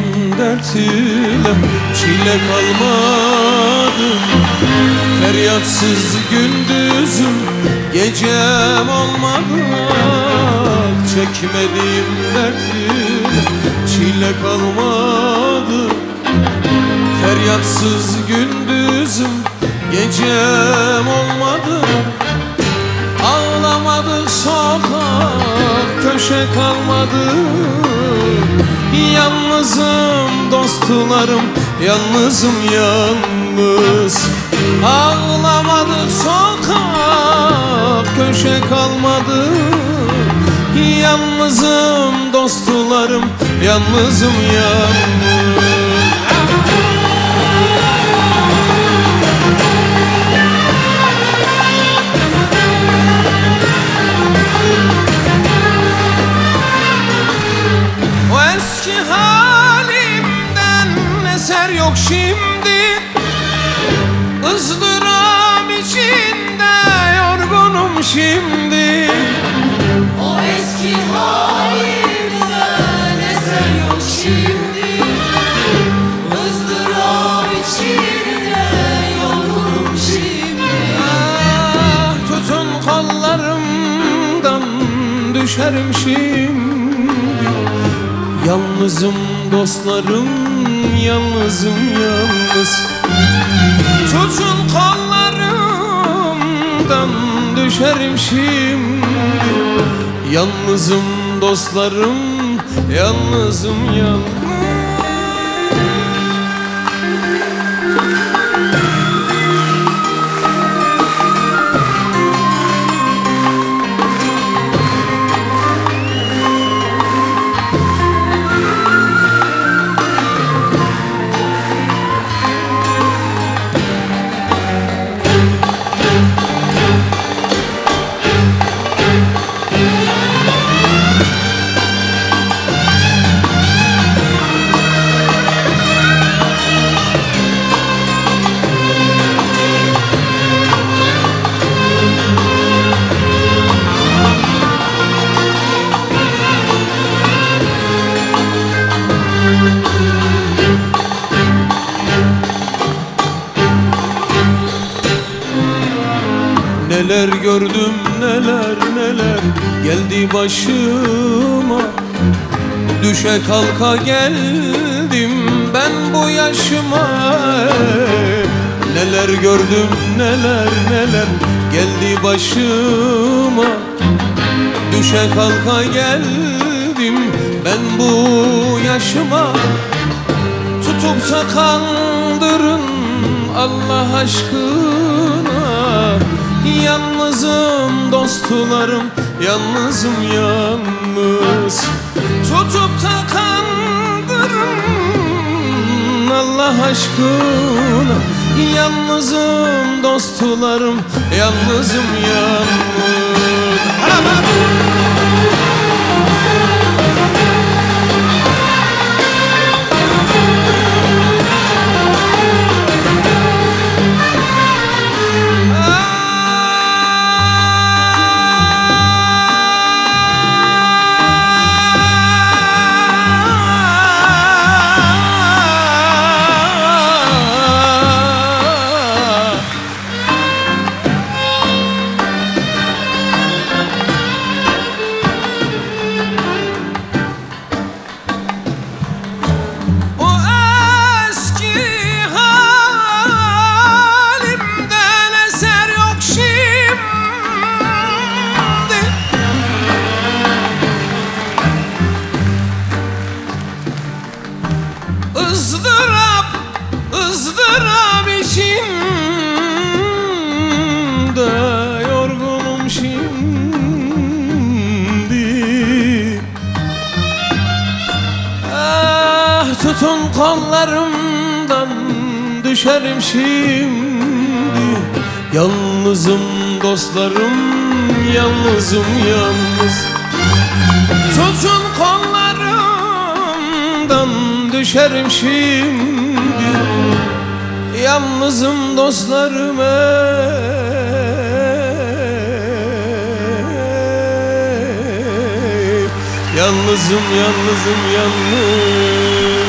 dert ile çile kalmadı. Feryatsız gündüzüm gecem olmadı. Çekmediğim dert ile çile kalmadı. Feryatsız gündüzüm gecem olmadı. Ağlamadı sokak köşe kalmadı. Yalnızım dostlarım, yalnızım yalnız. Ağlamadı sokak köşe kalmadı. Yalnızım dostlarım, yalnızım yalnız. Eski halimden eser yok şimdi. ızdırap içinde yorgunum şimdi. O eski halimden eser yok şimdi. ızdırap içinde yorgunum şimdi. Ah, tutun kollarımdan düşerim şimdi. Yalnızım dostlarım, yalnızım yalnız. Tutun kollarımdan düşerim şimdi. Yalnızım dostlarım, yalnızım yalnız. Neler gördüm neler neler geldi başıma. Düşe kalka geldim ben bu yaşıma. Neler gördüm neler neler geldi başıma. Düşe kalka geldim ben bu yaşıma. Tutup sakandırın Allah aşkına. Yalnızım dostlarım, yalnızım yalnız. Tutup da kandırın Allah aşkına. Yalnızım dostlarım, yalnızım yalnız. ızdırap, ızdırap içinde yorgunum şimdi. Ah, tutun kollarımdan düşerim şimdi. Yalnızım dostlarım, yalnızım yalnız. Tutun kollarımdan düşerim şimdi. Yalnızım dostlarım, yalnızım yalnızım yalnız.